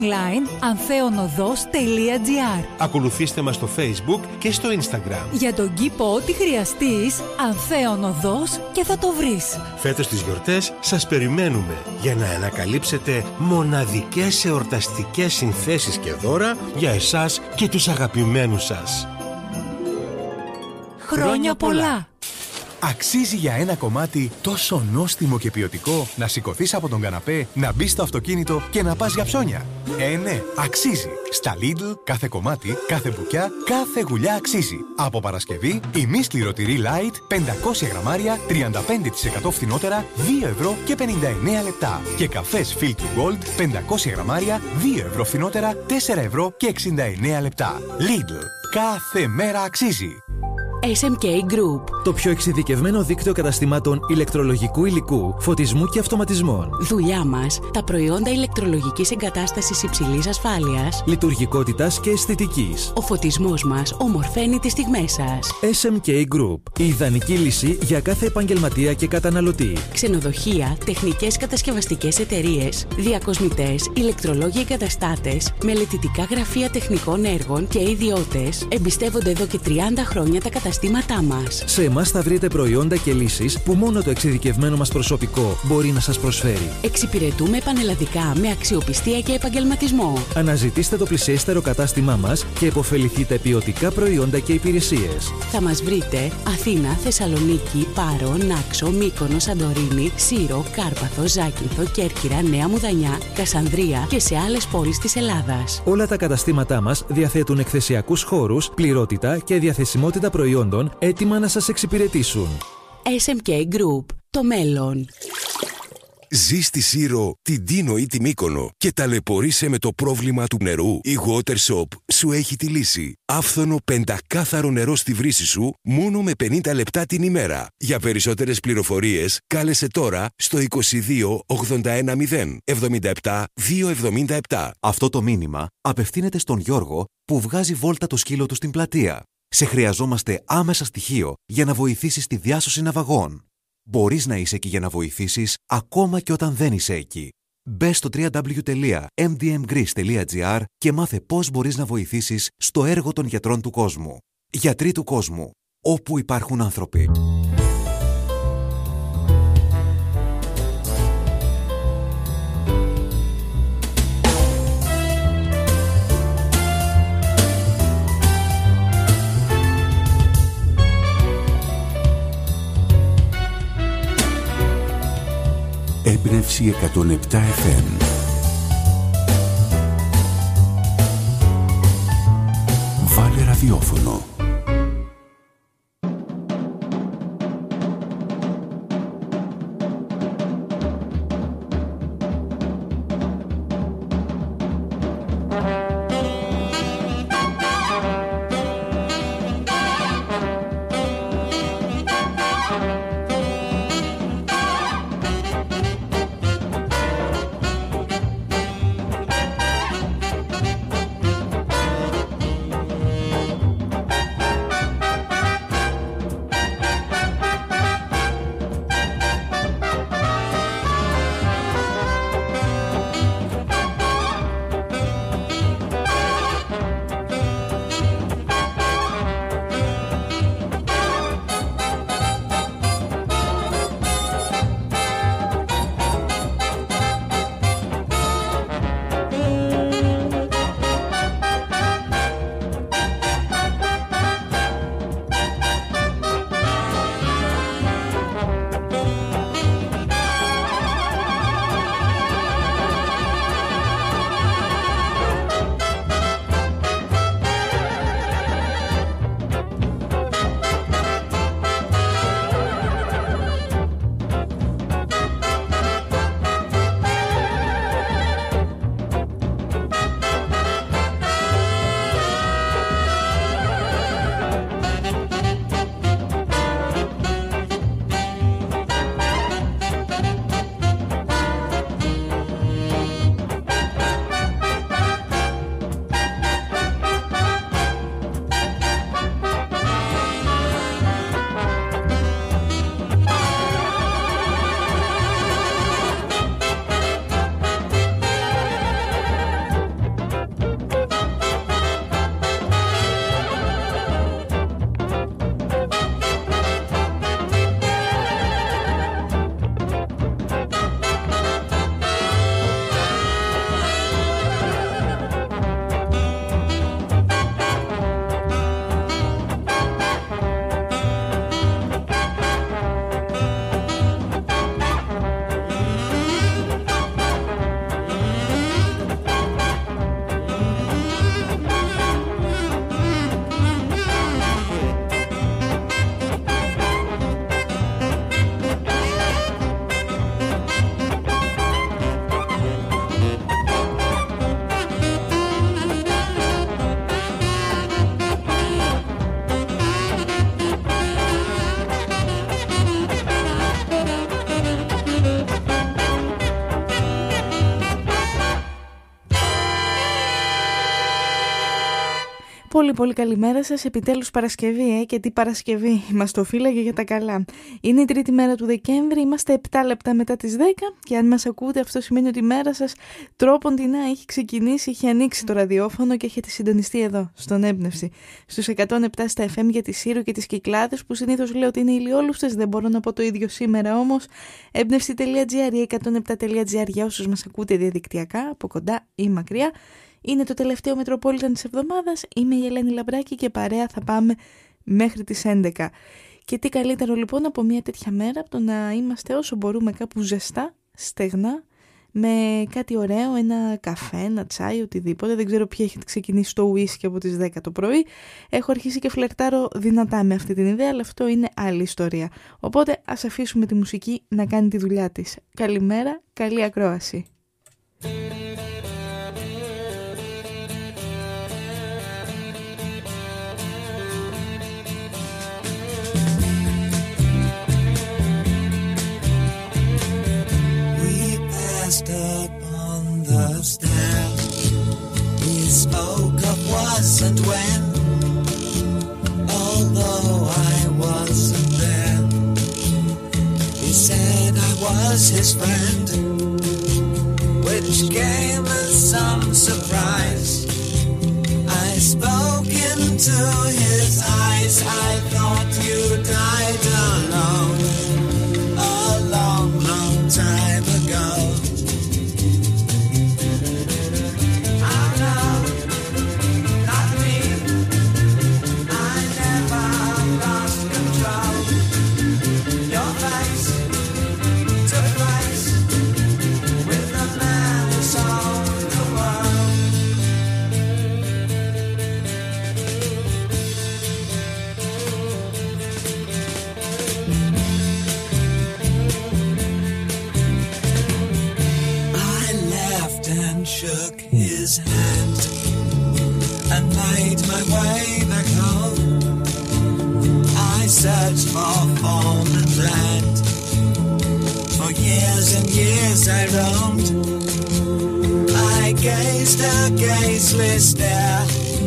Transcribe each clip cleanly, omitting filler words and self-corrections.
Line antheonodos.gr. Ακολουθήστε μας στο Facebook και στο Instagram. Για τον κήπο ό,τι χρειαστείς, Ανθέον Οδός και θα το βρεις. Φέτος τις γιορτές σας περιμένουμε για να ανακαλύψετε μοναδικές εορταστικές συνθέσεις και δώρα για εσάς και τους αγαπημένους σας. Χρόνια πολλά! Αξίζει για ένα κομμάτι τόσο νόστιμο και ποιοτικό να σηκωθείς από τον καναπέ, να μπεις στο αυτοκίνητο και να πας για ψώνια. Ναι, αξίζει. Στα Lidl κάθε κομμάτι, κάθε μπουκιά, κάθε γουλιά αξίζει. Από Παρασκευή, η μη σκληρωτηρή Light 500 γραμμάρια 35% φθηνότερα 2 ευρώ και 59 λεπτά. Και καφές Filter Gold 500 γραμμάρια 2 ευρώ φθηνότερα 4 ευρώ και 69 λεπτά. Lidl. Κάθε μέρα αξίζει. SMK Group. Το πιο εξειδικευμένο δίκτυο καταστημάτων ηλεκτρολογικού υλικού, φωτισμού και αυτοματισμών. Δουλειά μας, τα προϊόντα ηλεκτρολογικής εγκατάστασης υψηλής ασφάλειας, λειτουργικότητας και αισθητικής. Ο φωτισμός μας ομορφαίνει τις στιγμές σας. SMK Group. Η ιδανική λύση για κάθε επαγγελματία και καταναλωτή. Ξενοδοχεία, τεχνικές κατασκευαστικές εταιρείες, διακοσμητές, ηλεκτρολόγοι εγκαταστάτες, μελετητικά γραφεία τεχνικών έργων και ιδιώτες εμπιστεύονται εδώ και 30 χρόνια τα καταστήματά μας. Σε εμάς θα βρείτε προϊόντα και λύσεις που μόνο το εξειδικευμένο μας προσωπικό μπορεί να σας προσφέρει. Εξυπηρετούμε πανελλαδικά με αξιοπιστία και επαγγελματισμό. Αναζητήστε το πλησιέστερο κατάστημά μας και επωφεληθείτε ποιοτικά προϊόντα και υπηρεσίες. Θα μας βρείτε Αθήνα, Θεσσαλονίκη, Πάρο, Νάξο, Μύκονο, Σαντορίνη, Σύρο, Κάρπαθο, Ζάκυνθο, Κέρκυρα, Νέα Μουδανιά, Κασανδρία και σε άλλες πόλεις της Ελλάδας. Όλα τα καταστήματά μας διαθέτουν εκθεσιακούς χώρους, πληρότητα και διαθεσιμότητα προϊόντων έτοιμα να σας εξυπηρετήσουν. SMK Group. Το μέλλον. Ζεις στη Σύρο, την Τίνο ή τη Μύκονο και ταλαιπωρείσαι με το πρόβλημα του νερού? Η WaterShop σου έχει τη λύση. Άφθονο πεντακάθαρο νερό στη βρύση σου μόνο με 50 λεπτά την ημέρα. Για περισσότερες πληροφορίες κάλεσε τώρα στο 22 81 0 77 277. Αυτό το μήνυμα απευθύνεται στον Γιώργο που βγάζει βόλτα το σκύλο του στην πλατεία. Σε χρειαζόμαστε άμεσα στοιχείο για να βοηθήσεις τη διάσωση ναυαγών. Μπορείς να είσαι εκεί για να βοηθήσεις ακόμα και όταν δεν είσαι εκεί. Μπες στο www.mdmgreece.gr και μάθε πώς μπορείς να βοηθήσεις στο έργο των γιατρών του κόσμου. Γιατροί του κόσμου, όπου υπάρχουν άνθρωποι. Έμπνευση 107 FM. Βάλε ραδιόφωνο. Πολύ πολύ καλημέρα σας, επιτέλους Παρασκευή και τι Παρασκευή, μας το φύλαγε για τα καλά. Είναι η τρίτη μέρα του Δεκέμβρη, είμαστε 7 λεπτά μετά τις 10 και αν μας ακούτε αυτό σημαίνει ότι η μέρα σας τρόποντινά έχει ξεκινήσει, έχει ανοίξει το ραδιόφωνο και έχετε συντονιστεί εδώ, στον Έμπνευση. Στους 107 στα FM για τη Σύρο και τις Κυκλάδες που συνήθως λέω ότι είναι ηλιόλουστες, δεν μπορώ να πω το ίδιο σήμερα όμως. Έμπνευση.gr ή 107.gr για όσους μας ακούτε διαδικτυακά, από κοντά ή μακριά. Είναι το τελευταίο Metropolitan της εβδομάδας, είμαι η Ελένη Λαμπράκη και παρέα θα πάμε μέχρι τις 11. Και τι καλύτερο λοιπόν από μια τέτοια μέρα, από το να είμαστε όσο μπορούμε κάπου ζεστά, στεγνά, με κάτι ωραίο, ένα καφέ, ένα τσάι, οτιδήποτε. Δεν ξέρω ποιοι έχετε ξεκινήσει το ουίσκι από τις 10 το πρωί. Έχω αρχίσει και φλερτάρω δυνατά με αυτή την ιδέα, αλλά αυτό είναι άλλη ιστορία. Οπότε ας αφήσουμε τη μουσική να κάνει τη δουλειά της. Καλημέρα, καλή ακρόαση. Up on the stair, we spoke of was and when, although I wasn't there. He said I was his friend, which came as some surprise. I spoke into his eyes, I thought you died alone a long, long time ago. Shook his hand and made my way back home. I searched for foreign land. For years and years I roamed. I gazed a gazeless stare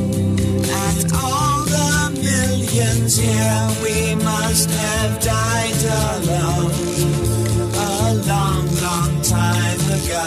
at all the millions here. We must have died alone a long, long time ago.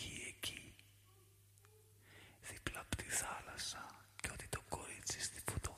θάλασσα και ότι το κορίτσι στη φωτογραφία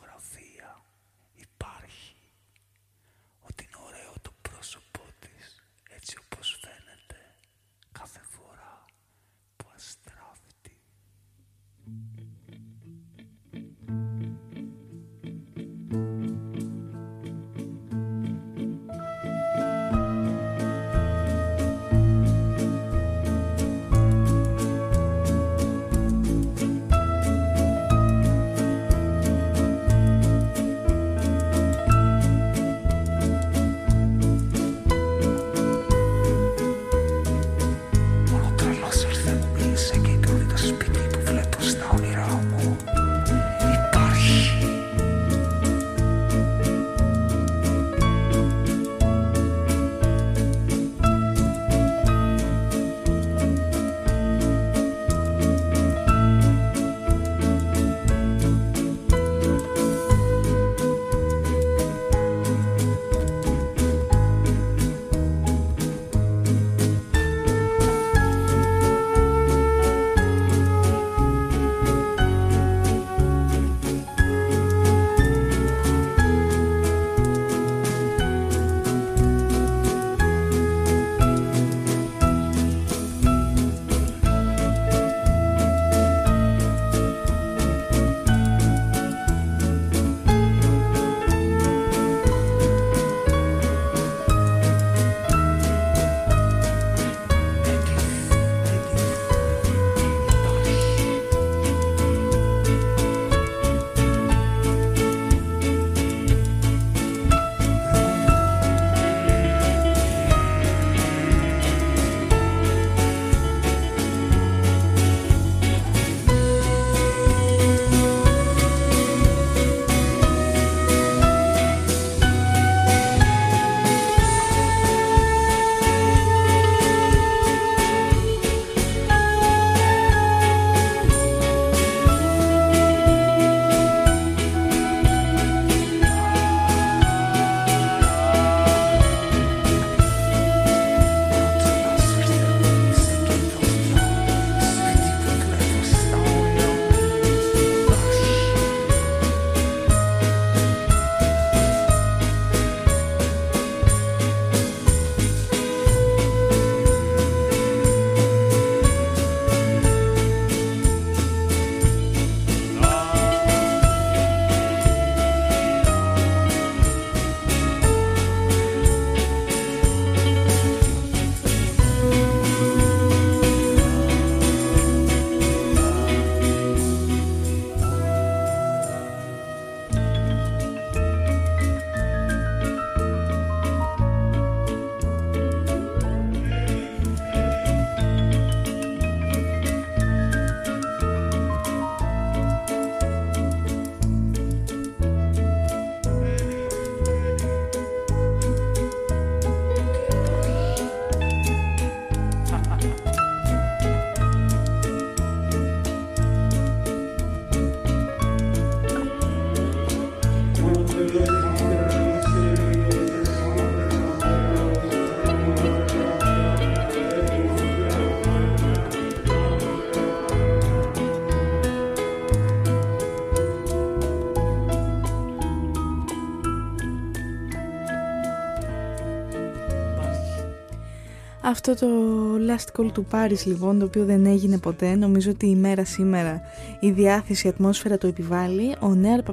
Αυτό το Last Call to Paris λοιπόν, το οποίο δεν έγινε ποτέ, νομίζω ότι η μέρα σήμερα η διάθεση, η ατμόσφαιρα το επιβάλλει. Ο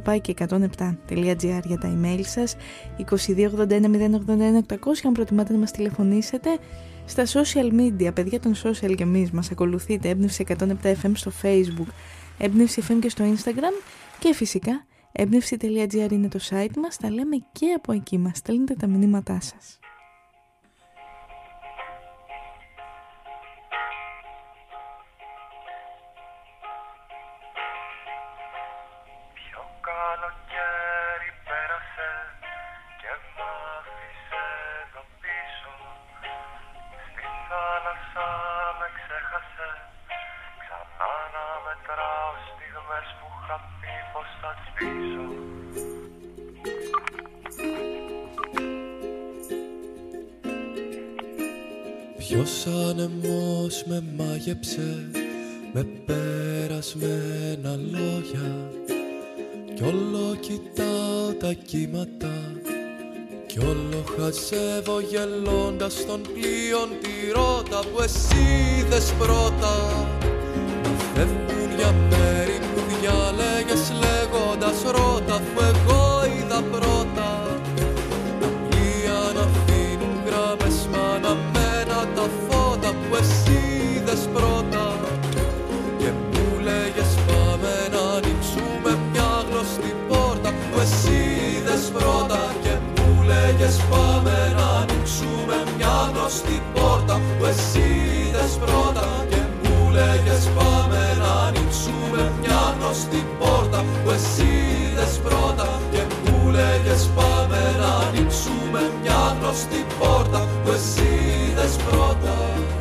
nearpapaiki107.gr για τα email σας, 2281 081 800 αν προτιμάτε να μας τηλεφωνήσετε. Στα social media, παιδιά των social και εμείς μας ακολουθείτε, Έμπνευση 107 FM στο Facebook, Έμπνευση FM και στο Instagram και φυσικά έμπνευση.gr είναι το site μας, τα λέμε και από εκεί, μας στέλνετε τα μηνύματά σας. Ποιος άνεμος με μάγεψε με περασμένα λόγια κι όλο κοιτάω τα κύματα κι όλο χαζεύω γελώντας των πλοίων τη ρότα που εσύ είδες πρώτα να φεύγουν για μέρη ρώτα, αφού εγώ είδα πρώτα. Τα πλοία να αφήνουν γράμμες μ' αναμένα τα φώτα που εσύ είδες πρώτα. Και μου λέγες πάμε να ανοίξουμε μια γνωστή πόρτα που εσύ είδες πρώτα. Και μου λέγες πάμε να ανοίξουμε μια γνωστή πόρτα που εσύ είδες πρώτα. Και μου λέγες πάμε να ανοίξουμε μια γνωστή πόρτα που εσύ είδες πρώτα. Και μου λέγες πάμε να ανοίξουμε μια γνωστή πόρτα που εσύ είδες πρώτα.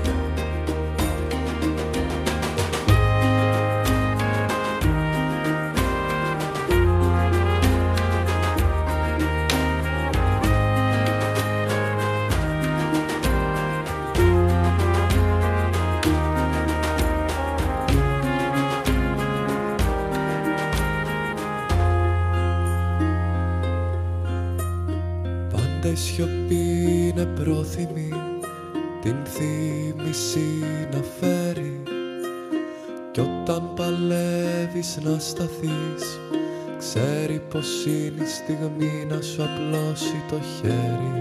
Η σιωπή είναι πρόθυμη την θύμηση να φέρει. Κι όταν παλεύεις να σταθείς, ξέρει πως είναι η στιγμή να σου απλώσει το χέρι.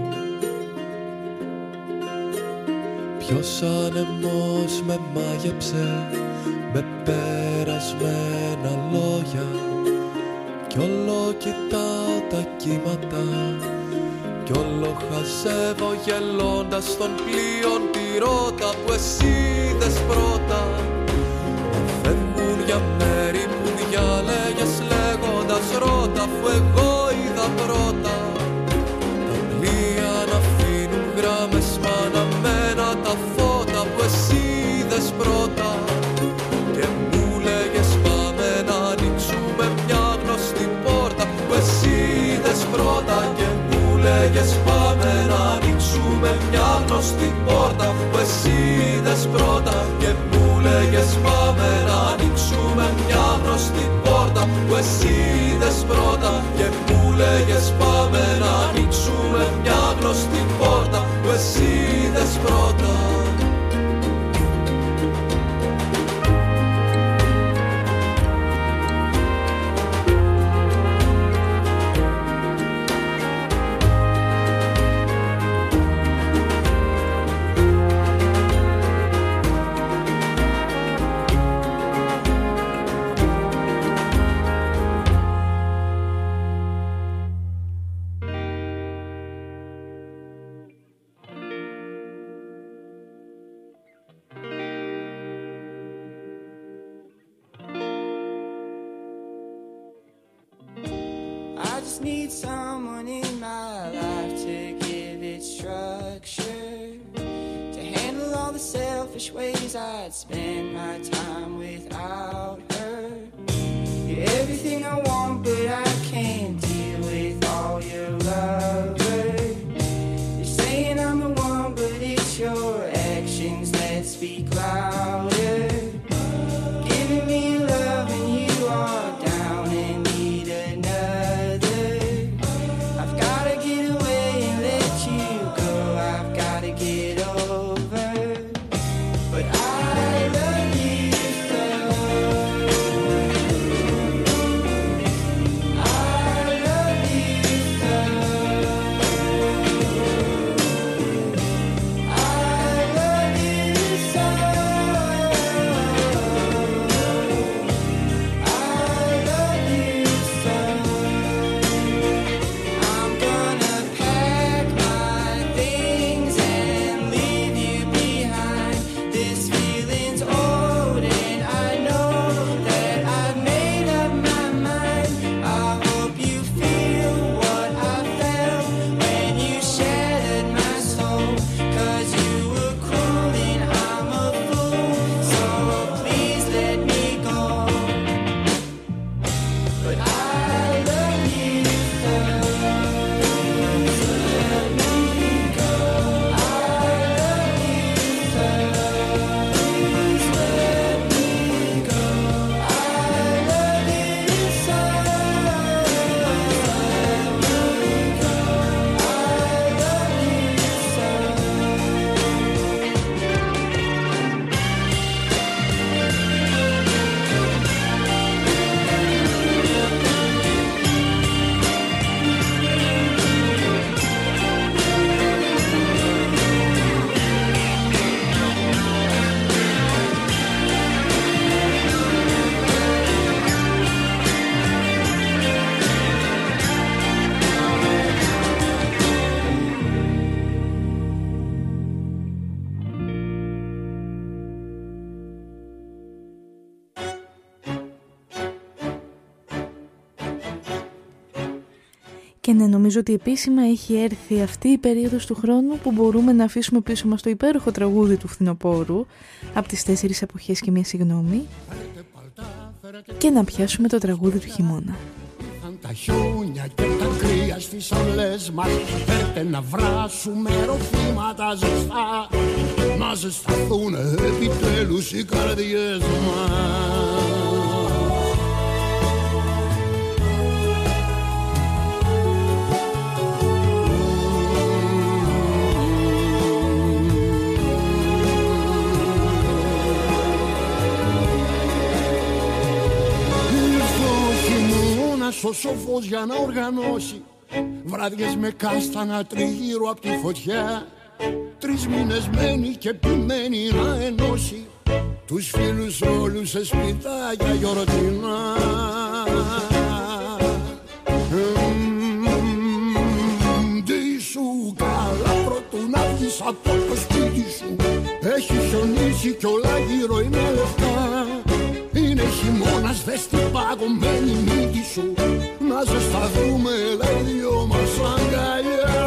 Ποιος άνεμος με μάγεψε με περασμένα λόγια. Κι όλο κοιτάω τα κύματα κι όλο χαζεύω γελώντας των πλοίων τη ρότα που εσύ είδες πρώτα. Φεύγουν για μέρη που διάλεγες λέγοντας ρώτα, αφού εγώ είδα πρώτα. Τα πλοία να αφήνουν γράμμες μ' αναμένα τα φώτα που εσύ είδες πρώτα. Και μου λέγες πάμε να ανοίξουμε μια γνωστή πόρτα που εσύ είδες πρώτα. Και λέγες πάμε να ανοίξουμε μια γνωστή πόρτα που εσύ είδες πρώτα. Και μου λέγες πάμε να ανοίξουμε μια γνωστή πόρτα που εσύ είδες πρώτα. Και μου λέγες πάμε να ανοίξουμε μια γνωστή πόρτα που εσύ είδες πρώτα. Need someone in my life to give it structure, to handle all the selfish ways I'd spend my time without her. You're everything I want, but I can't deal with all your lovers. You're saying I'm the one, but it's your actions that speak louder. Giving me love and you are down and need another. Get over, but I love you so. Και ναι, νομίζω ότι επίσημα έχει έρθει αυτή η περίοδος του χρόνου που μπορούμε να αφήσουμε πίσω μας το υπέροχο τραγούδι του φθινοπόρου από τις 4 εποχές και μια συγγνώμη και να πιάσουμε το τραγούδι του χειμώνα. Τα χιόνια και τα κρύα στις αυλές μας, φέρτε να βράσουμε ροφήματα ζεστά, να ζεσταθούν επιτέλους οι καρδιές μας. Ο σοφός για να οργανώσει βράδιες με κάστανα τριγύρω απ' τη φωτιά, 3 μήνες μένει και επιμένει να ενώσει τους φίλους όλους σε σπιτάκια γιορτινά. Τι σου καλά πρώτου να βγεις από το σπίτι σου, έχει χιονίσει κι όλα γύρω είναι λεφτά. Είναι χειμώνας, δες την παγωμένη μύτη σου, να ζεσταθούμε λέει δυο μας αγκαλιά.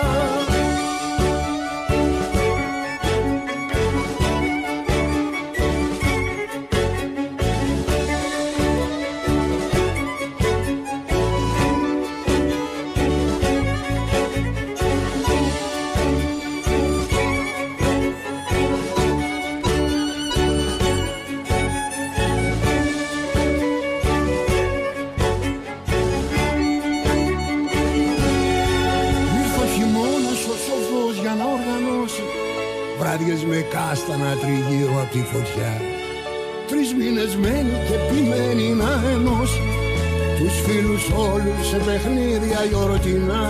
Βράδιες με κάστανα τριγύρω απ' τη φωτιά, 3 μήνες μένει και επιμένει να ενώσει τους φίλους όλους σε παιχνίδια γιορτινά.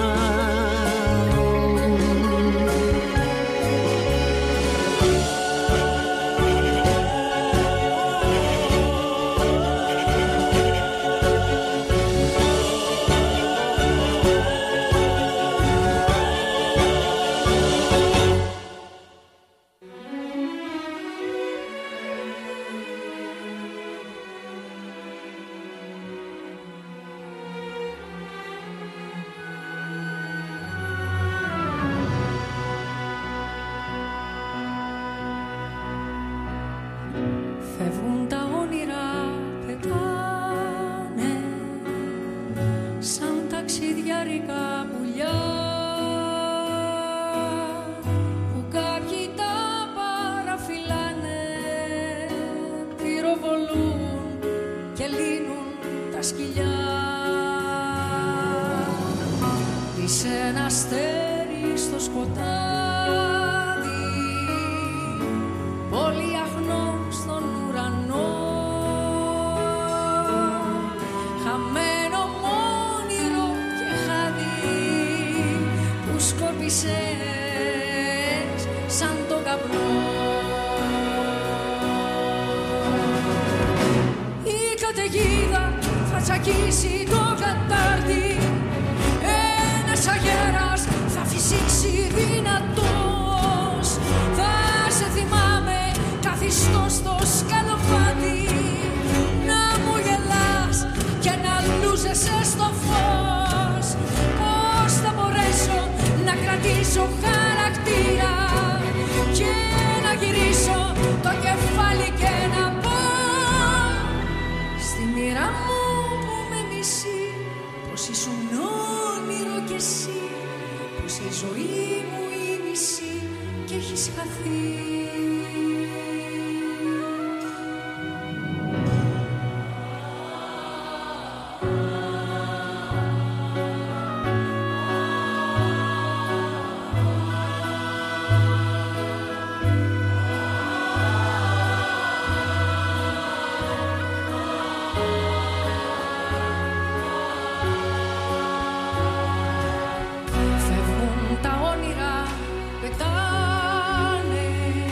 Φεύγουν τα όνειρα, πετάνε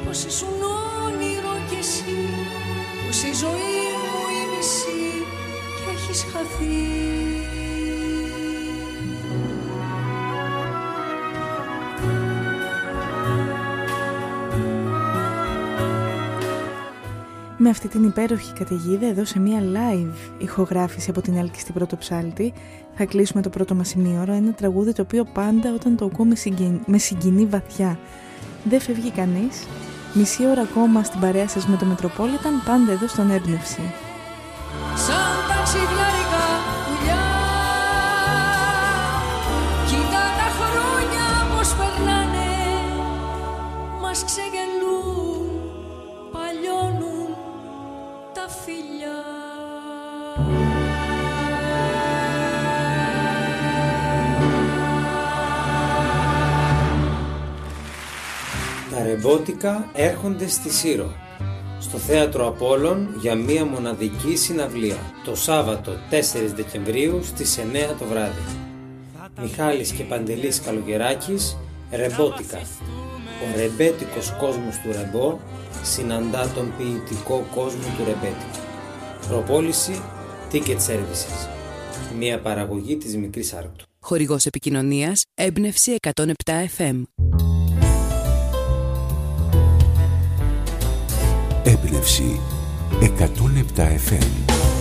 πως ήσουν όνειρο κι εσύ, πως η ζωή μου η μισή κι έχεις χαθεί. Με αυτή την υπέροχη καταιγίδα εδώ σε μια live ηχογράφηση από την Έλκη στην Πρωτοψάλτη θα κλείσουμε το πρώτο μας ημίωρο, ένα τραγούδι το οποίο πάντα όταν το ακούω με συγκινεί βαθιά. Δεν φεύγει κανείς, μισή ώρα ακόμα στην παρέα σας με το Μετροπόλιταν, πάντα εδώ στον Έμπνευση. Σαν ταξιδιάρικα πουλιά, κοίτα τα χρόνια πως περνάνε, μας ξεγελούν, παλιώνουν τα φιλιά. Τα ρεμπότικα έρχονται στη Σύρο, στο Θέατρο Απόλλων για μία μοναδική συναυλία, το Σάββατο 4 Δεκεμβρίου στις 9 το βράδυ. Μιχάλης και Παντελής Καλογεράκης, ρεμπότικα. Ο ρεμπέτικος κόσμος του ρεμπό συναντά τον ποιητικό κόσμο του ρεμπέτικου. Προπόληση Ticket Services. Μία παραγωγή της Μικρής Άρκτου. Χορηγός επικοινωνίας Έμπνευση 107 FM. Έμπνευση 107 FM.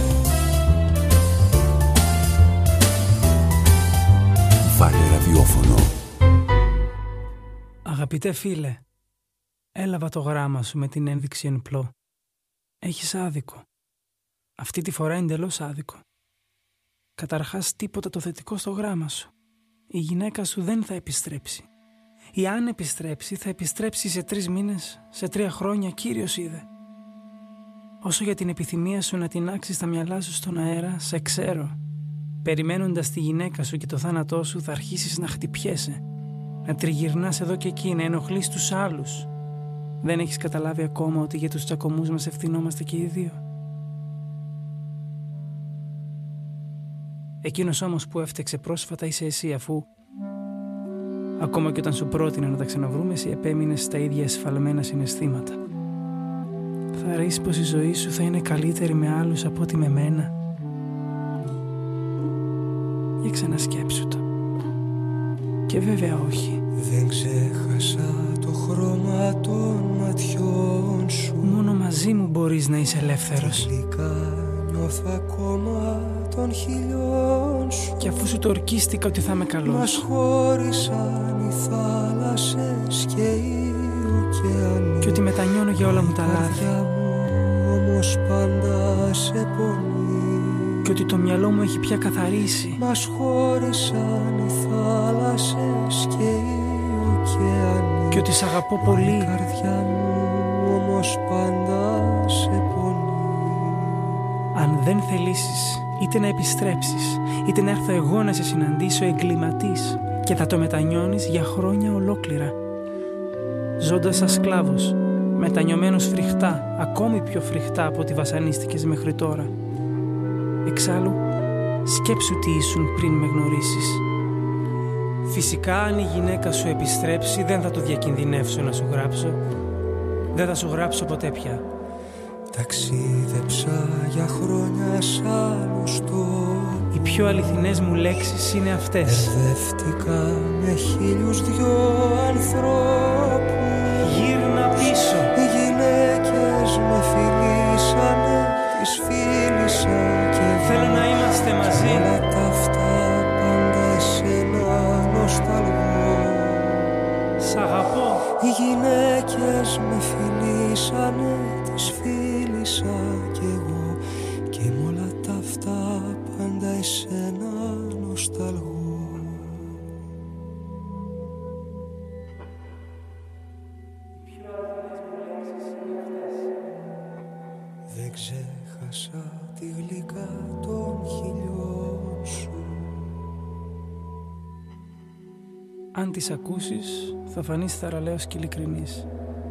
Βάλε ραδιόφωνο. Αγαπητέ φίλε, έλαβα το γράμμα σου με την ένδειξη εν πλώ. Έχεις άδικο. Αυτή τη φορά εντελώς άδικο. Καταρχάς τίποτα το θετικό στο γράμμα σου. Η γυναίκα σου δεν θα επιστρέψει. Ή αν επιστρέψει θα επιστρέψει σε 3 μήνες, σε 3 χρόνια, Κύριος είδε. Όσο για την επιθυμία σου να τινάξεις τα μυαλά σου στον αέρα, σε ξέρω. Περιμένοντας τη γυναίκα σου και το θάνατό σου θα αρχίσεις να χτυπιέσαι, να τριγυρνάς εδώ και εκεί, να ενοχλείς τους άλλους. Δεν έχεις καταλάβει ακόμα ότι για τους τσακωμούς μας ευθυνόμαστε και οι δύο. Εκείνος όμως που έφτεξε πρόσφατα είσαι εσύ, αφού ακόμα και όταν σου πρότεινα να τα ξαναβρούμε, εσύ επέμεινες στα ίδια εσφαλμένα συναισθήματα. Θα ρίσεις πως η ζωή σου θα είναι καλύτερη με άλλους από ότι με μένα. Για ξανασκέψου το. Και βέβαια όχι. Δεν ξέχασα το χρώμα των ματιών σου. Μόνο μαζί μου μπορείς να είσαι ελεύθερος. Τελικά νιώθω ακόμα των χιλιών σου. Και αφού σου το ορκίστηκα ότι θα είμαι καλός. Μας χώρισαν οι θάλασσες και οι ωκεανοί. Και ότι μετανιώνω για όλα μου τα λάθη. Όμως πάντα σε πονεί. Και ότι το μυαλό μου έχει πια καθαρίσει. Μας χώρισαν οι θάλασσες και οι ωκεανοί. Και ότι σ' αγαπώ πολύ. Η καρδιά μου όμως πάντα σε πονεί. Αν δεν θελήσεις είτε να επιστρέψεις, είτε να έρθω εγώ να σε συναντήσω εγκληματής, και θα το μετανιώνεις για χρόνια ολόκληρα. Ζώντας σαν σκλάβος, μετανιωμένος φρικτά, ακόμη πιο φρικτά από ό,τι βασανίστηκες μέχρι τώρα. Εξάλλου, σκέψου τι ήσουν πριν με γνωρίσεις. Φυσικά, αν η γυναίκα σου επιστρέψει, δεν θα το διακινδυνεύσω να σου γράψω. Δεν θα σου γράψω ποτέ πια. Ταξίδεψα για χρόνια σ' άλλους τόπους. Οι πιο αληθινές μου λέξεις είναι αυτές. Μπερδεύτηκα με 1002 ανθρώπους. Γύρνα πίσω. Οι γυναίκες με φιλήσανε, τις φίλησα και θέλω να είμαστε μαζί. Όλα τα αυτά πάντα εσένα νοσταλγώ. Σ' αγαπώ. Οι γυναίκες με φιλήσανε, τις φίλησα κι εγώ. Και με όλα τα αυτά πάντα εσένα νοσταλγώ. Δεν ξέχασα τη γλυκά των χιλιών σου. Αν τις ακούσεις, θα φανείς θαραλέος και ειλικρινής.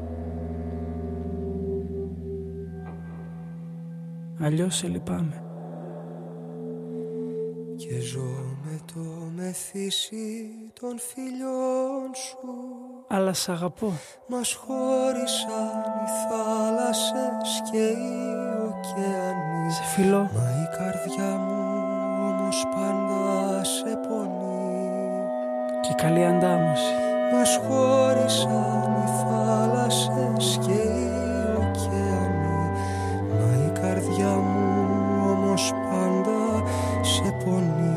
Αλλιώς σε λυπάμαι. Και ζω με το μεθύσι των φιλιών σου. αλλά σ' αγαπώ. Μας χώρισαν οι θάλασσες και οι ωκεανοί. Σε φιλώ. Μα η καρδιά μου όμως πάντα σε πονεί. Και καλή αντάμωση. Μας χώρισαν οι θάλασσες και οι ωκεανοί. Μα η καρδιά μου όμως πάντα σε πονεί.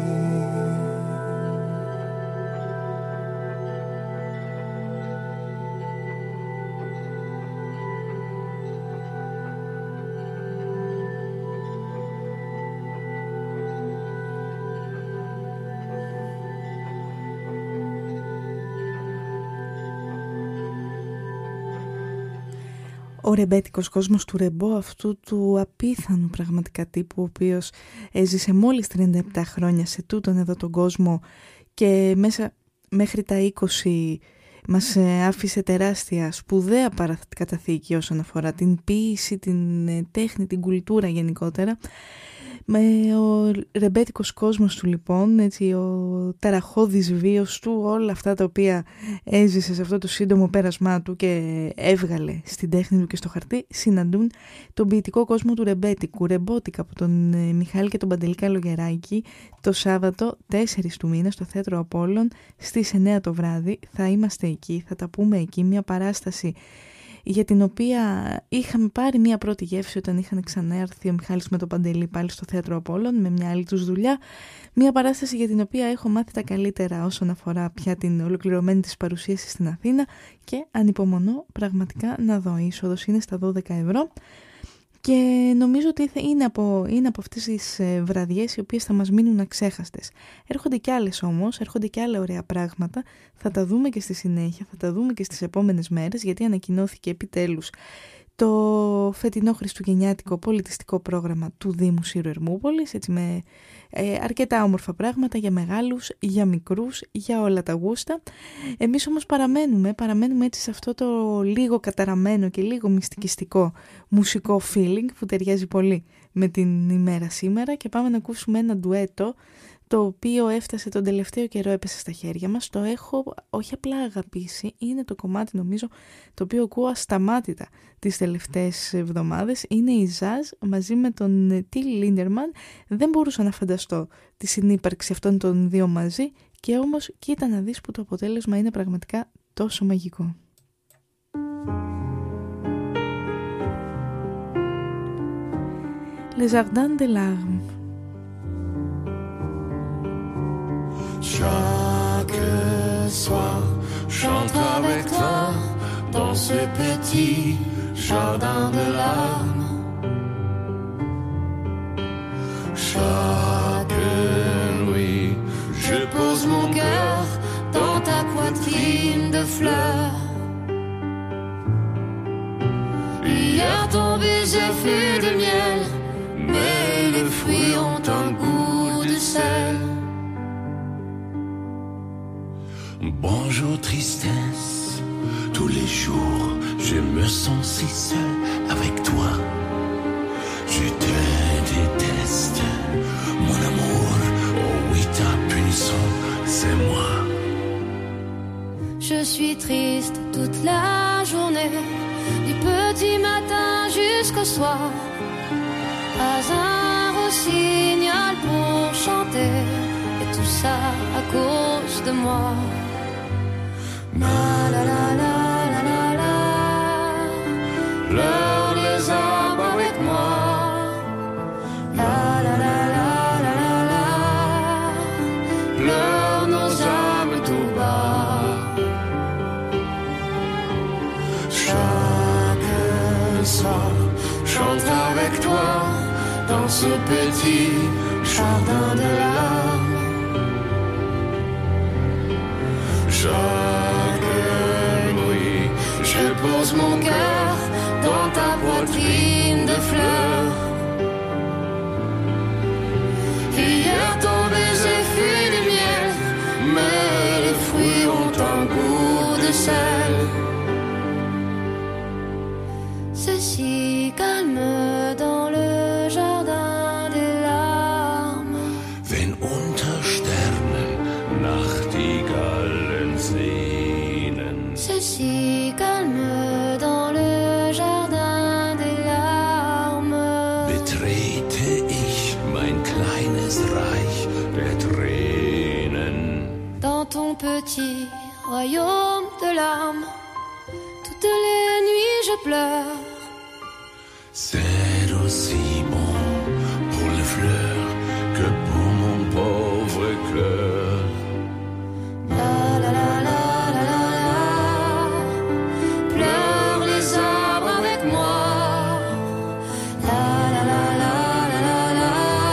Ο ρεμπέτικος κόσμος του ρεμπό, αυτού του απίθανου πραγματικά τύπου, ο οποίος έζησε μόλις 37 χρόνια σε τούτον εδώ τον κόσμο και μέσα μέχρι τα 20 μας άφησε τεράστια σπουδαία παρακαταθήκη όσον αφορά την ποίηση, την τέχνη, την κουλτούρα γενικότερα. Ο ρεμπέτικος κόσμος του λοιπόν, έτσι, ο ταραχώδης βίος του, όλα αυτά τα οποία έζησε σε αυτό το σύντομο πέρασμά του και έβγαλε στην τέχνη του και στο χαρτί, συναντούν τον ποιητικό κόσμο του ρεμπέτικου. Ρεμπότικα από τον Μιχάλη και τον Παντελή Καλογεράκη το Σάββατο 4 του μήνα στο Θέατρο Απόλλων στις 9 το βράδυ. Θα είμαστε εκεί, θα τα πούμε εκεί, μια παράσταση για την οποία είχαμε πάρει μια πρώτη γεύση όταν είχαν ξανάρθει ο Μιχάλης με τον Παντελή πάλι στο Θέατρο Απόλλων με μια άλλη τους δουλειά. Μια παράσταση για την οποία έχω μάθει τα καλύτερα όσον αφορά πια την ολοκληρωμένη της παρουσίαση στην Αθήνα και ανυπομονώ πραγματικά να δω. Η είσοδος είναι στα 12 ευρώ. Και νομίζω ότι είναι από αυτές τις βραδιές οι οποίες θα μας μείνουν αξέχαστες. Έρχονται κι άλλες όμως, έρχονται κι άλλα ωραία πράγματα. Θα τα δούμε και στη συνέχεια, θα τα δούμε και στις επόμενες μέρες, γιατί ανακοινώθηκε επιτέλους το φετινό χριστουγεννιάτικο πολιτιστικό πρόγραμμα του Δήμου Σύρου Ερμούπολης, έτσι με αρκετά όμορφα πράγματα για μεγάλους, για μικρούς, για όλα τα γούστα. Εμείς όμως παραμένουμε έτσι σε αυτό το λίγο καταραμένο και λίγο μυστικιστικό μουσικό feeling που ταιριάζει πολύ με την ημέρα σήμερα και πάμε να ακούσουμε ένα ντουέτο το οποίο έφτασε τον τελευταίο καιρό, έπεσε στα χέρια μας. Το έχω όχι απλά αγαπήσει, είναι το κομμάτι νομίζω το οποίο ακούω ασταμάτητα τις τελευταίες εβδομάδες. Είναι η Ζαζ μαζί με τον Τιλ Λίντερμαν. Δεν μπορούσα να φανταστώ τη συνύπαρξη αυτών των δύο μαζί και όμως κοίτα να δεις που το αποτέλεσμα είναι πραγματικά τόσο μαγικό. Les Jardins des Larmes. Chaque soir, j'entre avec toi dans ce petit jardin de larmes. Chaque nuit, je pose mon cœur dans ta poitrine de fleurs. Hier, ton baiser fut de miel, mais les fruits ont un goût de sel. Bonjour tristesse, tous les jours je me sens si seul avec toi. Je te déteste, mon amour, oh oui ta punition c'est moi. Je suis triste toute la journée, du petit matin jusqu'au soir. Pas un rossignol pour chanter, et tout ça à cause de moi. La la la la la la la. Pleure les arbres avec moi. La la la la la la la. Pleure nos âmes tout bas. Chaque soir, j'entre avec toi dans ce petit jardin de larmes. Chaque nuit, je pose mon cœur dans ta poitrine de fleurs. Hier, ton baiser fut du miel, mais les fruits ont un goût de sel. C'est si calme dans le jardin des larmes. Wenn unter Sternen Nachtigallen singen. C'est ton petit royaume de larmes. Toutes les nuits je pleure. C'est aussi bon pour les fleurs que pour mon pauvre cœur. La la la la la la la. Pleure les arbres avec moi. La la la la la la la.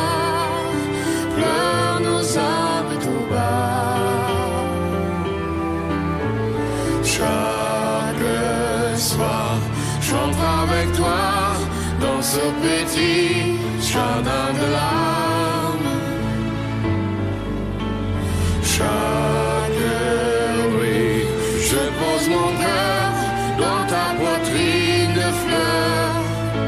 Pleure nos arbres tout bas. Chaque soir, j'entre avec toi dans ce petit jardin de larmes. Chaque nuit, je pose mon cœur dans ta poitrine de fleurs.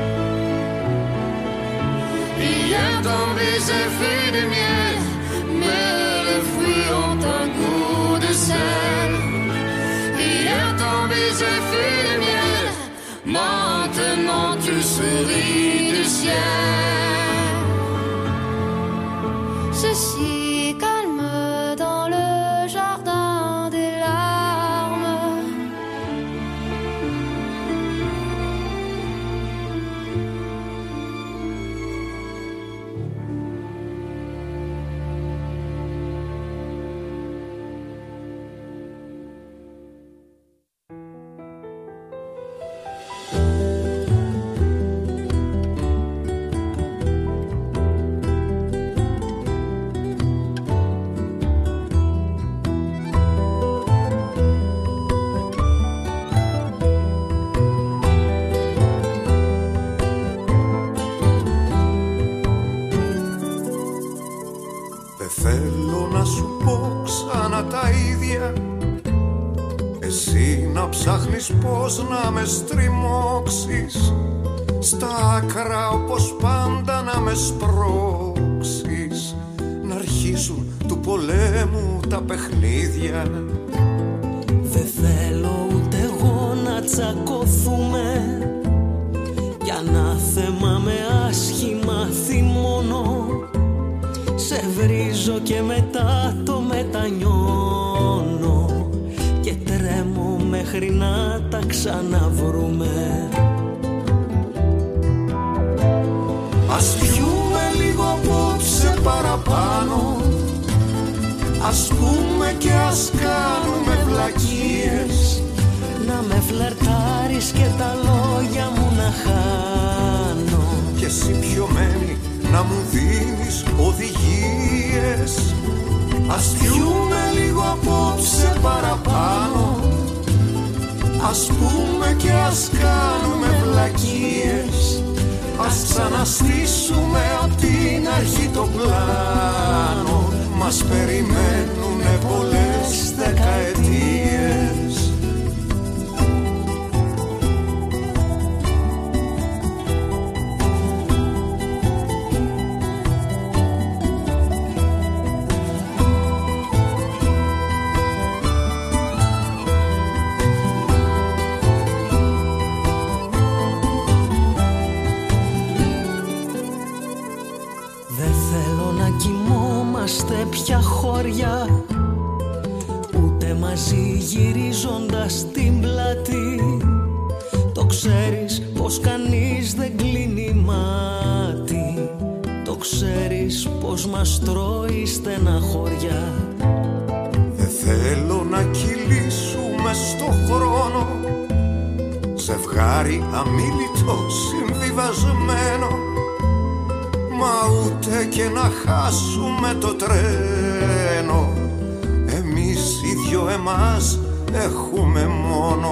Hier ton baiser fut de miel, mais les fruits ont un goût de sel. Hier ton baiser fut de miel, maintenant tu souris du ciel. C'est si calme dans le jardin des larmes. Θέλω να σου πω ξανά τα ίδια, εσύ να ψάχνεις πως να με στριμώξεις, στα άκρα όπως πάντα να με σπρώξεις, να αρχίσουν του πολέμου τα παιχνίδια. Δεν θέλω ούτε εγώ να τσακωθούμε, για να θέμα με άσχημα θυμώνω. Σε βρίζω και μετά το μετανιώνω και τρέμω μέχρι να τα ξαναβρούμε. Ας πιούμε λίγο απόψε παραπάνω, ας πούμε και ας κάνουμε βλακίες, να με φλερτάρεις και τα λόγια μου να χάνω, και εσύ πιωμένη να μου δίνεις οδηγίες. Ας πιούμε λίγο απόψε παραπάνω, ας πούμε και ας κάνουμε βλακίες, ας ξαναστήσουμε απ' την αρχή το πλάνο. Μας περιμένουνε πολλές δεκαετίες. Πια χώρια, ούτε μαζί γυρίζοντας την πλάτη. Το ξέρεις πως κανείς δεν κλείνει μάτι, το ξέρεις πως μας τρώει στεναχώρια. Δεν θέλω να κυλήσουμε στο χρόνο, ζευγάρι αμίλητο συμβιβασμένο, μα ούτε και να χάσουμε το τρένο. Εμείς οι δυο εμάς έχουμε μόνο.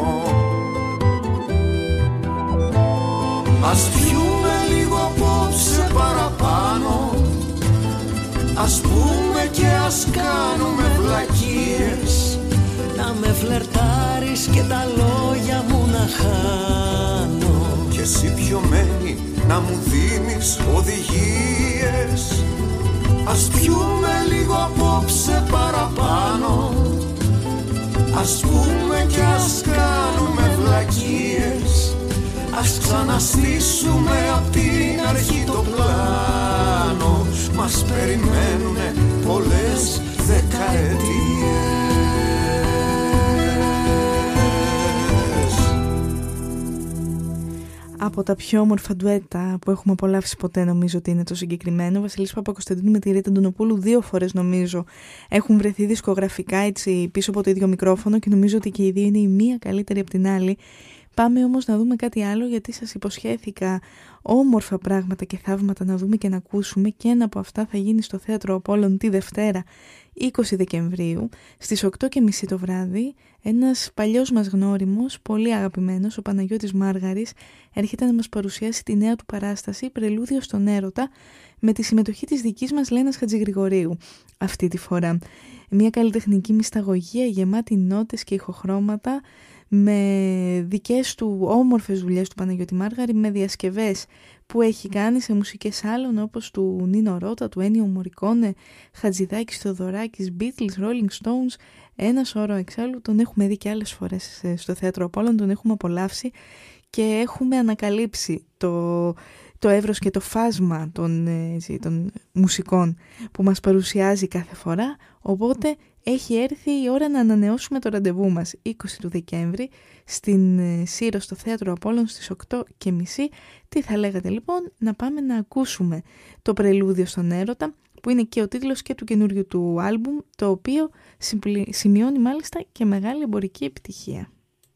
Ας πιούμε λίγο απόψε παραπάνω, ας πούμε και ας κάνουμε βλακίες, να με φλερτάρεις και τα λόγια μου να χάνω, και εσύ πιωμένη να μου δίνεις οδηγίες. Ας πιούμε λίγο απόψε παραπάνω, ας πούμε και ας κάνουμε βλακίες, ας ξαναστήσουμε απ' την αρχή το πλάνο. Μας περιμένουνε πολλές δεκαετίες. Από τα πιο όμορφα ντουέτα που έχουμε απολαύσει ποτέ, νομίζω ότι είναι το συγκεκριμένο. Βασιλής Παπακοσταντίνου με τη Ρίτα Αντωνοπούλου 2 φορές νομίζω έχουν βρεθεί δισκογραφικά έτσι πίσω από το ίδιο μικρόφωνο και νομίζω ότι και οι δύο είναι η μία καλύτερη από την άλλη. Πάμε όμως να δούμε κάτι άλλο, γιατί σας υποσχέθηκα όμορφα πράγματα και θαύματα να δούμε και να ακούσουμε, και ένα από αυτά θα γίνει στο Θέατρο Απόλλων τη Δευτέρα 20 Δεκεμβρίου στις 8:30 το βράδυ. Ένας παλιός μας γνώριμος, πολύ αγαπημένος, ο Παναγιώτης Μάργαρης, έρχεται να μας παρουσιάσει τη νέα του παράσταση «Πρελούδιο στον έρωτα», με τη συμμετοχή της δικής μας Λένας Χατζηγρηγορίου αυτή τη φορά. Μια καλλιτεχνική μυσταγωγία γεμάτη νότες και ηχοχρώματα, με δικές του όμορφες δουλειές του Παναγιώτη Μάργαρη, με διασκευές που έχει κάνει σε μουσικές άλλων όπως του Νίνο Ρώτα, του Ένιο Μωρικόνε, Χατζηδάκης, Θεοδωράκης, Beatles, Rolling Stones, ένα σώρο εξάλλου. Τον έχουμε δει και άλλες φορές στο Θέατρο Απόλλων, τον έχουμε απολαύσει και έχουμε ανακαλύψει το εύρος και το φάσμα των μουσικών που μας παρουσιάζει κάθε φορά, οπότε έχει έρθει η ώρα να ανανεώσουμε το ραντεβού μας 20 του Δεκέμβρη στην Σύρο στο Θέατρο Απόλλων στις 8:30. Τι θα λέγατε λοιπόν, να πάμε να ακούσουμε το Πρελούδιο στον έρωτα, που είναι και ο τίτλος και του καινούριου του άλμπουμ, το οποίο σημειώνει μάλιστα και μεγάλη εμπορική επιτυχία.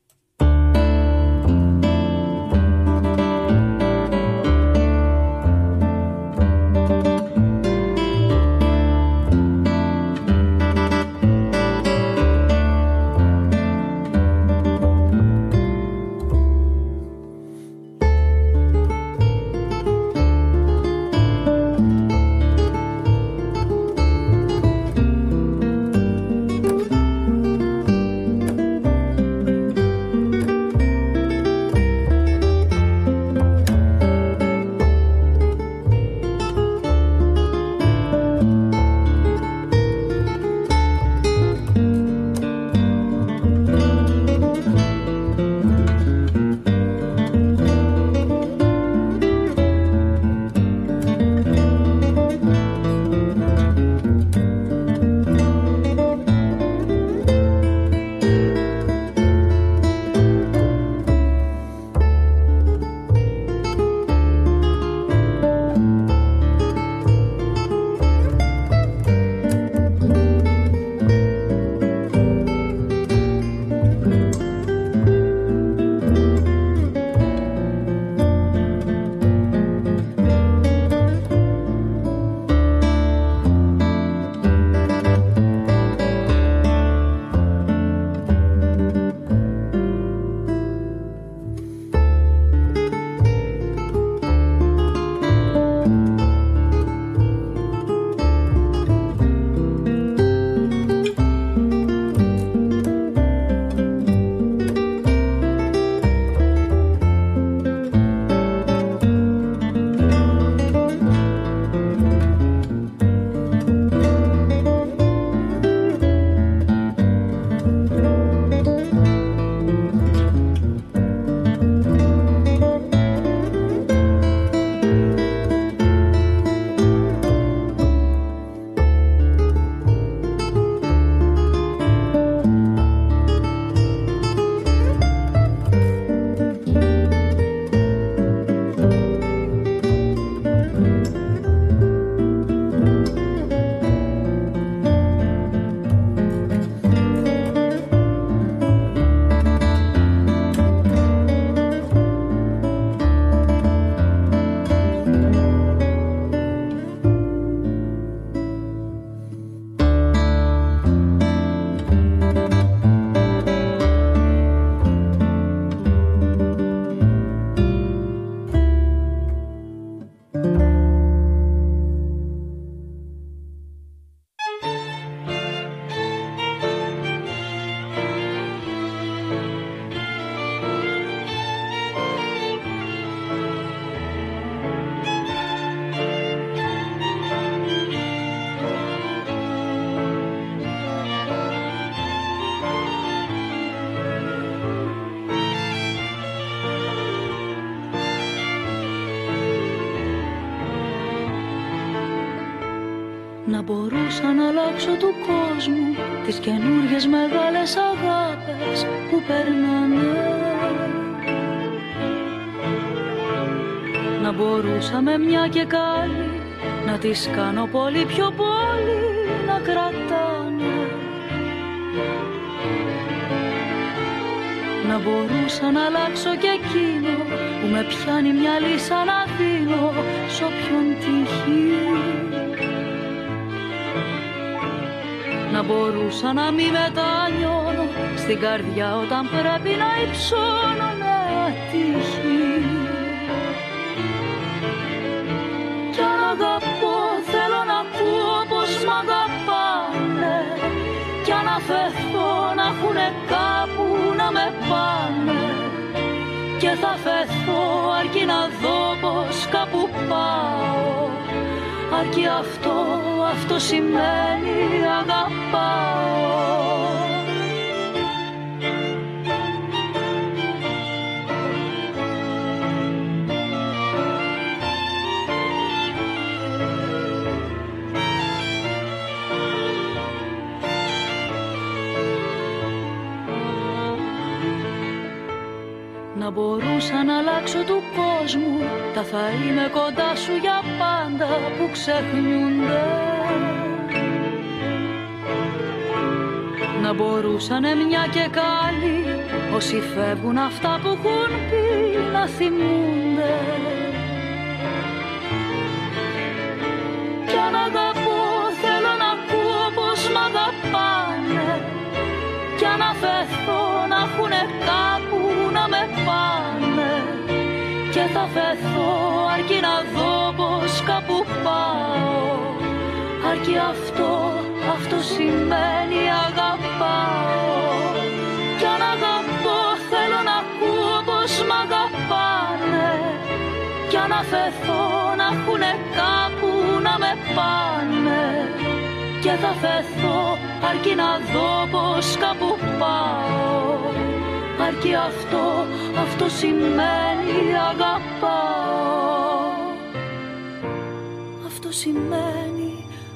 Να μπορούσα να αλλάξω του κόσμου τις καινούριες μεγάλες αγάπες που περνάνε. Να μπορούσα με μια και καλή να τις κάνω πολύ πιο πολύ να κρατάνε. Να μπορούσα να αλλάξω και εκείνο που με πιάνει μια λύσα να δίνω σ' όποιον τυχεί. Να μπορούσα να μη μετανιώνω στην καρδιά όταν πρέπει να υψώνω νέα τύχη. Κι αν αγαπώ θέλω να ακούω πως μ' αγαπάνε, κι αν αφαιθώ να έχουνε κάπου να με πάνε, και θα φεθώ αρκεί να δω πως κάπου πάω, αρκεί αυτό σημαίνει αγαπάω. Να μπορούσα να αλλάξω του κόσμου τα θα είμαι κοντά σου για πάντα που ξεχνιούνται. Να μπορούσανε μια και καλή όσοι φεύγουν αυτά που έχουν πει να θυμούνται. Κι αν αγαπώ θέλω να ακούω πως μ' αγαπάνε, κι αν αφαιθώ να έχουνε κάπου να με πάνε, και θα φεθώ αρκεί να δω πως κάπου πάω, αρκεί αυτό σημαίνει αγαπάω. Κι αν αγαπώ θέλω να ακούω πως μ' αγαπάνε, κι αν αφαιθώ να έχουνε κάπου να με πάνε, και θα φεθώ αρκεί να δω πως κάπου πάω, αρκεί αυτό σημαίνει αγαπάω. Αυτό σημαίνει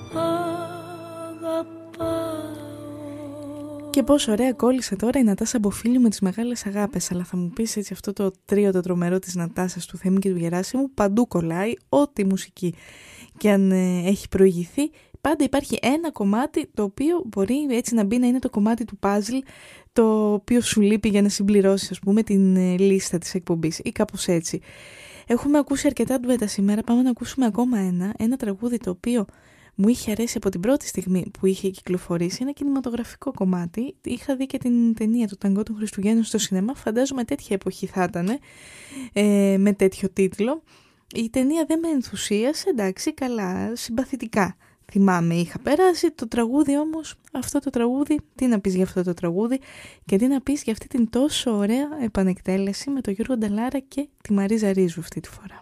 αγαπάω. Και πόσο ωραία κόλλησε τώρα η Νατάσα Μποφίλιου με τις μεγάλες αγάπες. Αλλά θα μου πεις έτσι, αυτό το τρίο το τρομερό της Νατάσας, του Θέμη και του Γεράσιμου παντού κολλάει, ό,τι μουσική και αν έχει προηγηθεί. Πάντα υπάρχει ένα κομμάτι το οποίο μπορεί έτσι να μπει να είναι το κομμάτι του puzzle, το οποίο σου λείπει για να συμπληρώσεις, ας πούμε, την λίστα της εκπομπής ή κάπως έτσι. Έχουμε ακούσει αρκετά ντουέτα σήμερα, πάμε να ακούσουμε ακόμα ένα τραγούδι το οποίο μου είχε αρέσει από την πρώτη στιγμή που είχε κυκλοφορήσει, ένα κινηματογραφικό κομμάτι. Είχα δει και την ταινία του Ταγκό των Χριστουγέννων στο σινεμά, φαντάζομαι τέτοια εποχή θα ήταν, με τέτοιο τίτλο. Η ταινία δεν με ενθουσίασε, εντάξει, καλά, συμπαθητικά. Θυμάμαι είχα περάσει, το τραγούδι όμως, αυτό το τραγούδι, τι να πεις για αυτό το τραγούδι και τι να πεις για αυτή την τόσο ωραία επανεκτέλεση με τον Γιώργο Νταλάρα και τη Μαρίζα Ρίζου αυτή τη φορά.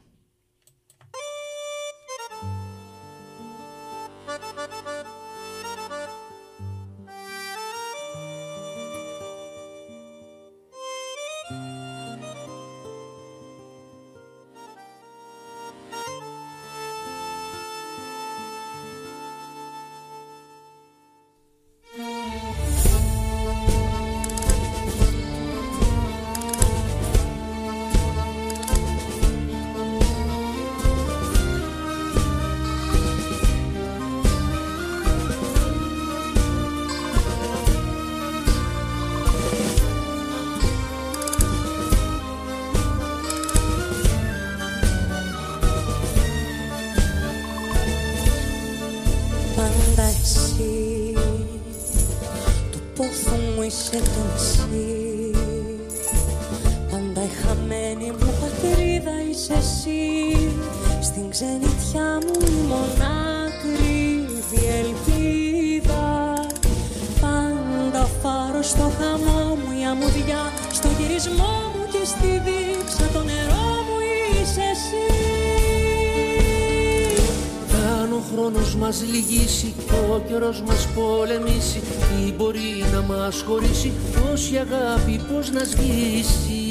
Είσαι το νησί, πάντα η χαμένη μου πατρίδα είσαι εσύ. Στην ξενιτιά μου η μονάκριβη ελπίδα, πάντα φάρος στο χαμό μου, η αμμουδιά στο γυρισμό μου και στη δίψα το νερό μου είσαι εσύ. Αν ο χρόνος μας λυγίσει και ο καιρός μας πολεμήσει, τι μπορεί να μας χωρίσει, τόση αγάπη πώς να σβήσει.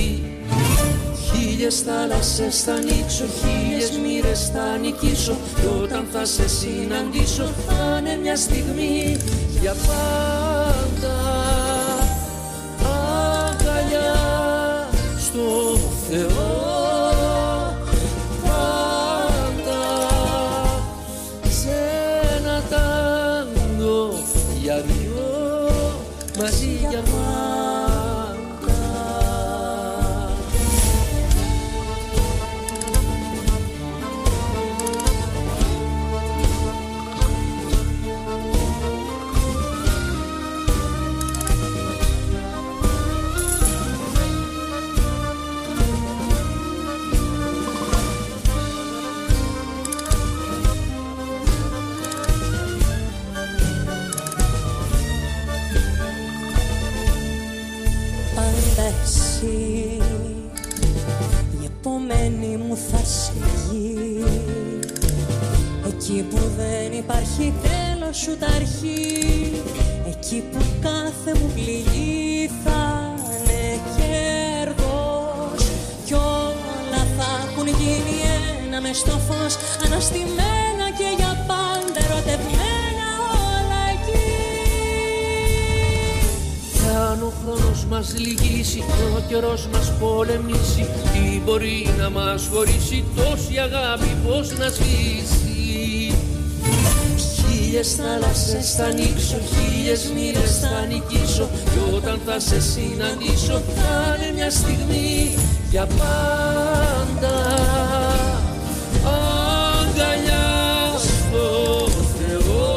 Χίλιες θάλασσες θα ανοίξω, χίλιες μοίρες θα νικήσω, και όταν θα σε συναντήσω θα είναι μια στιγμή για πάντα. Αγκαλιά στο Θεό, αγαπημένη μου θα συγγεί. Εκεί που δεν υπάρχει τέλος ούτε αρχή, εκεί που κάθε μου πληγή θα είναι κέρδος. Κι όλα θα έχουν γίνει ένα μες στο φως, αναστημένα και για πάντα ερωτευμένα όλα εκεί. Κι αν ο χρόνος μας λυγίσει και ο καιρός μας πολεμήσει, τι μπορεί να μας χωρίσει τόση αγάπη, πώς να σβήσει. Χίλιες θάλασσες θα ανοίξω, χίλιες μοίρες θα νικήσω, κι όταν θα σε συναντήσω θα είναι μια στιγμή για πάντα. Αγκαλιά στο Θεό,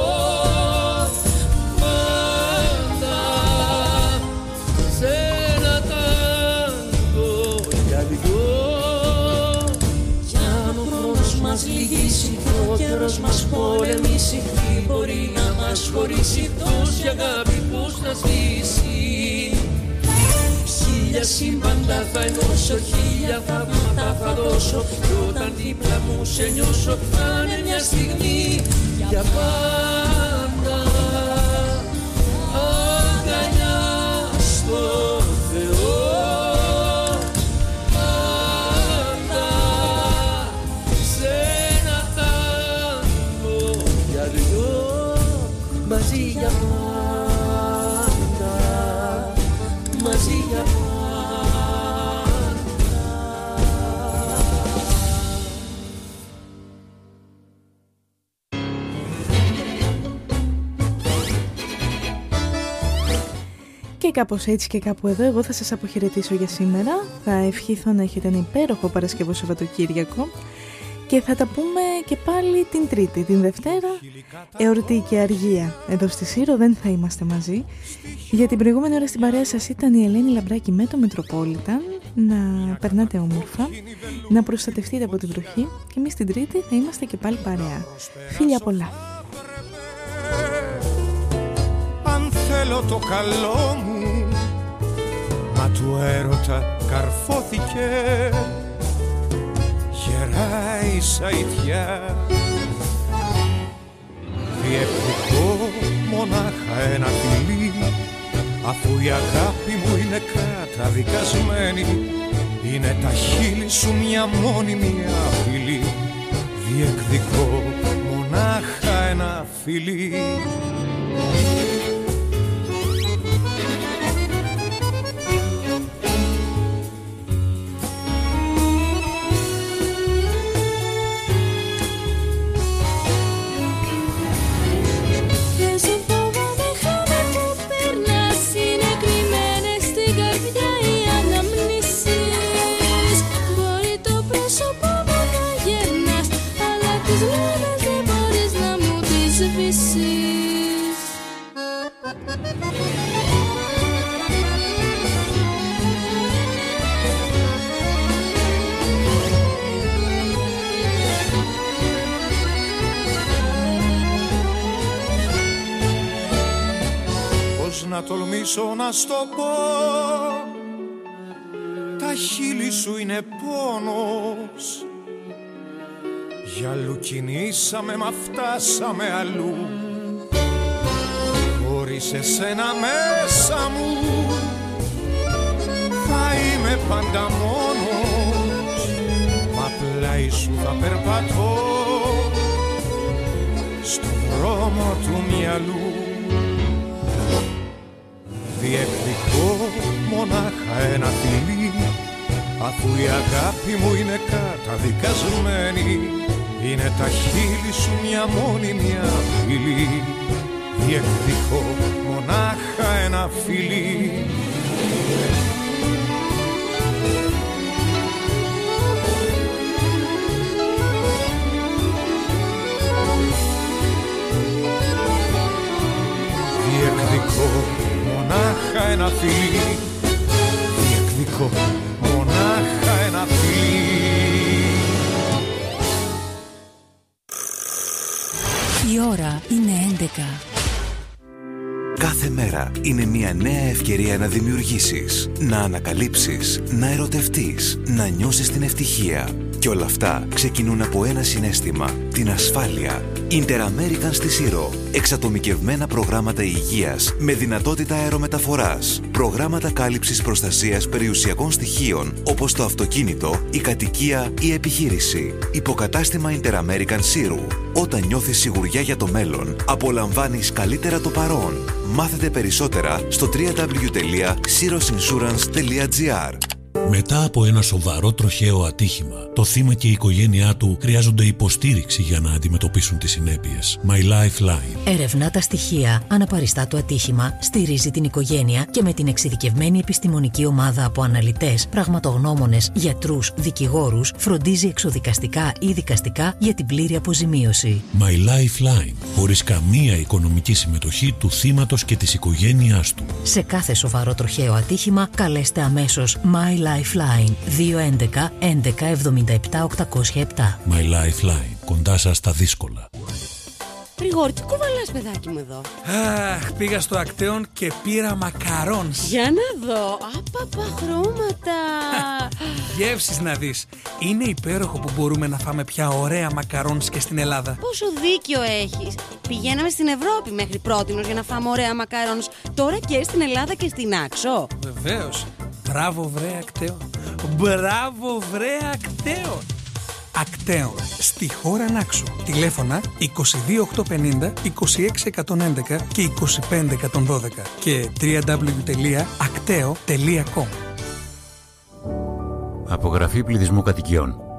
πάντα σε ένα τάγκο για δυο. Κι αν ο χρόνος μας λυγίσει, ο καιρός μας πολεμήσει, τι μπορεί να μας χωρίσει τόση αγάπη, πώς να σβήσει. Χίλια σύμπαντα θα ενώσω, χίλια θαύματα θα δώσω, κι όταν δίπλα μου σε νιώσω θα είναι μια στιγμή για πάντα. Αγκαλιά στο Θεό, πάντα σε ένα τάγκο για δυο, μαζί για πάντα, μαζί για πάντα. Και κάπως έτσι και κάπου εδώ εγώ θα σας αποχαιρετήσω για σήμερα. Θα ευχηθώ να έχετε ένα υπέροχο Παρασκευό Σαββατοκύριακο και θα τα πούμε και πάλι την Τρίτη. Την Δευτέρα εορτή και αργία εδώ στη Σύρο δεν θα είμαστε μαζί. Για την προηγούμενη ώρα στην παρέα σας ήταν η Ελένη Λαμπράκη με το Μετροπόλιταν. Να περνάτε όμορφα, να προστατευτείτε από την βροχή και εμείς την Τρίτη θα είμαστε και πάλι παρέα. Φίλια πολλά. Αν θέλω το καλό μου, μα του έρωτα καρφώθηκε, γεράει σαϊτιά. Διεκδικώ μονάχα ένα φιλί, αφού η αγάπη μου είναι καταδικασμένη. Είναι τα χείλη σου μια μόνιμη απειλή. Διεκδικώ μονάχα ένα φιλί. Να τολμήσω να στο πω, τα χείλη σου είναι πόνος. Για αλλού κινήσαμε, μα φτάσαμε αλλού. Χωρίς εσένα μέσα μου θα είμαι πάντα μόνος. Μα πλάι σου θα περπατώ στο δρόμο του μυαλού. Διεκδικώ μονάχα ένα φιλί, αφού η αγάπη μου είναι καταδικασμένη. Είναι τα χείλη σου μια μόνιμη απειλή. Διεκδικώ μονάχα ένα φιλί. Διεκδικώ μονάχα ένα φιλί. Διεκδικώ μονάχα ένα φιλί. Η ώρα είναι 11. Κάθε μέρα είναι μια νέα ευκαιρία να δημιουργήσεις, να ανακαλύψεις, να ερωτευτείς, να νιώσεις την ευτυχία. Και όλα αυτά ξεκινούν από ένα συναίσθημα, την ασφάλεια. Inter-American στη Σύρο. Εξατομικευμένα προγράμματα υγείας με δυνατότητα αερομεταφοράς. Προγράμματα κάλυψης προστασίας περιουσιακών στοιχείων όπως το αυτοκίνητο, η κατοικία, η επιχείρηση. Υποκατάστημα Inter-American Σύρου. Όταν νιώθεις σιγουριά για το μέλλον, απολαμβάνεις καλύτερα το παρόν. Μάθετε περισσότερα στο www.sirosinsurance.gr. Μετά από ένα σοβαρό τροχαίο ατύχημα, το θύμα και η οικογένειά του χρειάζονται υποστήριξη για να αντιμετωπίσουν τις συνέπειες. My Lifeline. Ερευνά τα στοιχεία, αναπαριστά το ατύχημα, στηρίζει την οικογένεια και με την εξειδικευμένη επιστημονική ομάδα από αναλυτές, πραγματογνώμονες, γιατρούς, δικηγόρους, φροντίζει εξοδικαστικά ή δικαστικά για την πλήρη αποζημίωση. My Lifeline. Χωρίς καμία οικονομική συμμετοχή του θύματος και της οικογένειάς του. Σε κάθε σοβαρό τροχαίο ατύχημα, καλέστε αμέσως My Lifeline 211 11 77 807. My Lifeline. Κοντά σας στα δύσκολα. Γρηγόρη, τι κουβαλάς, παιδάκι μου, εδώ? Αχ, πήγα στο Ακτέον και πήρα μακαρόνς. Για να δω. Απαπα, χρώματα. Γεύσεις να δεις. Είναι υπέροχο που μπορούμε να φάμε πια ωραία μακαρόνς και στην Ελλάδα. Πόσο δίκιο έχεις. Πηγαίναμε στην Ευρώπη μέχρι πρότινος για να φάμε ωραία μακαρόνς. Τώρα και στην Ελλάδα και στην Άξο. Βεβαίως. Μπράβο βρε Ακτέον. Μπράβο βρε Ακτέον. Ακτέον, στη χώρα Νάξου. Τηλέφωνα 22850 26111 και 25112 και www.akteo.com. Απογραφή πληθυσμού κατοικιών.